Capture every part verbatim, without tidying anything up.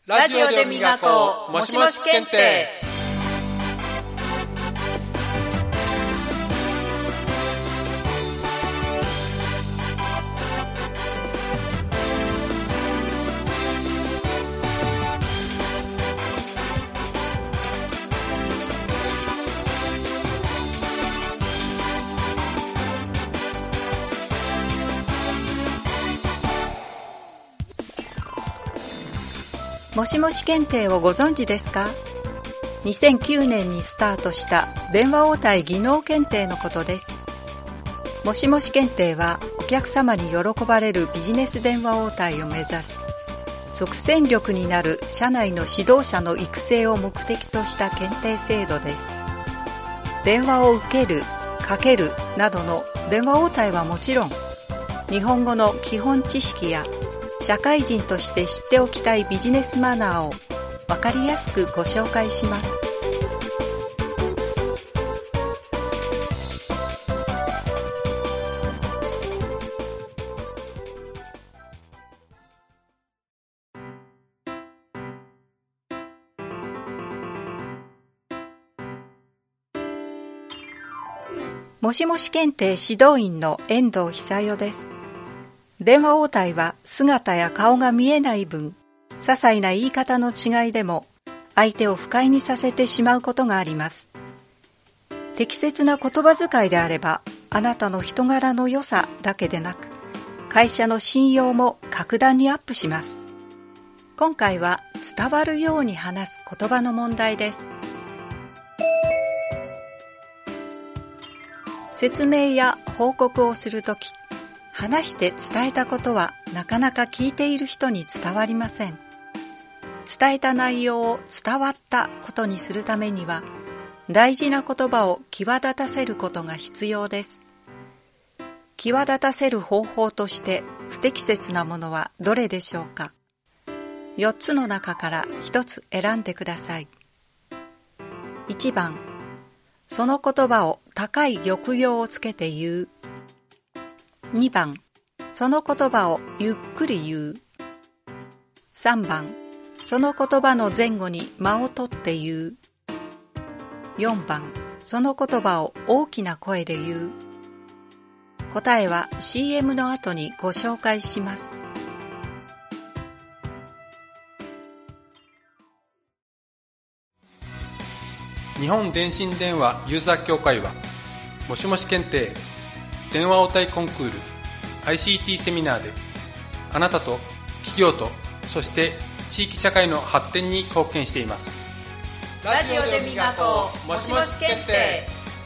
ラジオで磨こうもしもし検定。 もしもし検定をご存知ですか？にせんきゅうねんにスタートした電話応対技能検定のことです。もしもし検定はお客様に喜ばれるビジネス電話応対を目指し、即戦力になる社内の指導者の育成を目的とした検定制度です。電話を受ける、かけるなどの電話応対はもちろん、日本語の基本知識や社会人として知っておきたいビジネスマナーを分かりやすくご紹介します。もしもし検定指導員の遠藤久代です。電話応対は姿や顔が見えない分、些細な言い方の違いでも相手を不快にさせてしまうことがあります。適切な言葉遣いであれば、あなたの人柄の良さだけでなく、会社の信用も格段にアップします。今回は伝わるように話す言葉の問題です。説明や報告をするとき、話して伝えたことはなかなか聞いている人に伝わりません。伝えた内容を伝わったことにするためには、大事な言葉を際立たせることが必要です。際立たせる方法として不適切なものはどれでしょうか？よっつの中からひとつ選んでください。いちばん、その言葉を高い抑揚をつけて言う。にばん、その言葉をゆっくり言う。さんばん、その言葉の前後に間を取って言う。よんばん、その言葉を大きな声で言う。答えは シーエム の後にご紹介します。 日本電信電話ユーザー協会は、もしもし検定電話応対コンクール アイシーティー セミナーであなたと企業とそして地域社会の発展に貢献しています。 ラジオで磨こうもしもし検定。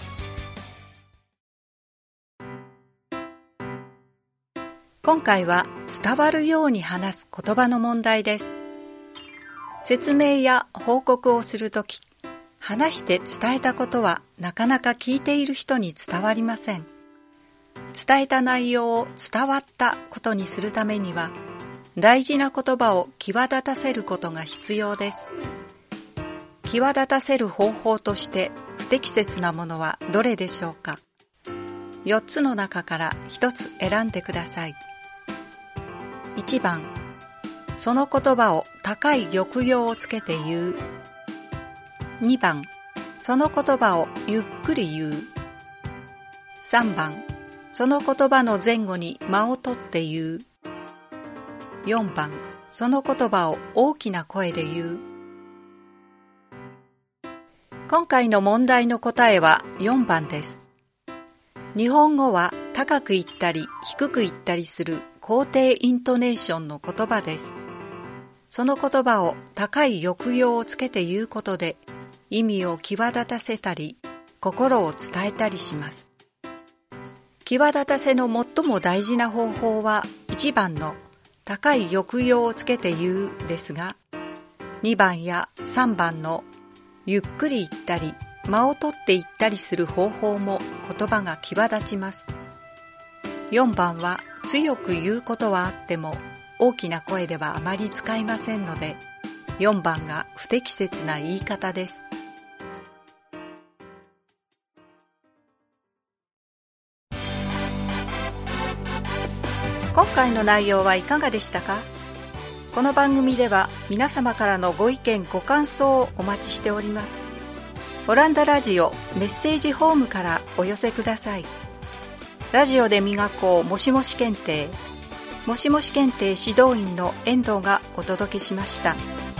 今回は伝わるように話す言葉の問題です。説明や報告をするとき、話して伝えたことはなかなか聞いている人に伝わりません。伝えた内容を伝わったことにするためには、大事な言葉を際立たせることが必要です。際立たせる方法として不適切なものはどれでしょうか？よっつの中からひとつ選んでください。いちばん、その言葉を高い抑揚をつけて言う。にばん、その言葉をゆっくり言う。さんばん、その言葉の前後に間を取って言う。よんばん、その言葉を大きな声で言う。今回の問題の答えはよんばんです。日本語は高く言ったり低く言ったりする肯定イントネーションの言葉です。その言葉を高い抑揚をつけて言うことで、意味を際立たせたり、心を伝えたりします。際立たせの最も大事な方法はいちばんの高い抑揚をつけて言うですが、にばんやさんばんのゆっくり言ったり間を取って言ったりする方法も言葉が際立ちます。よんばんは強く言うことはあっても大きな声ではあまり使いませんので、よんばんが不適切な言い方です。今回の内容はいかがでしたか？ この番組では皆様からのご意見ご感想をお待ちしております。オランダラジオメッセージホームからお寄せください。ラジオで磨こうもしもし検定、もしもし検定指導員の遠藤がお届けしました。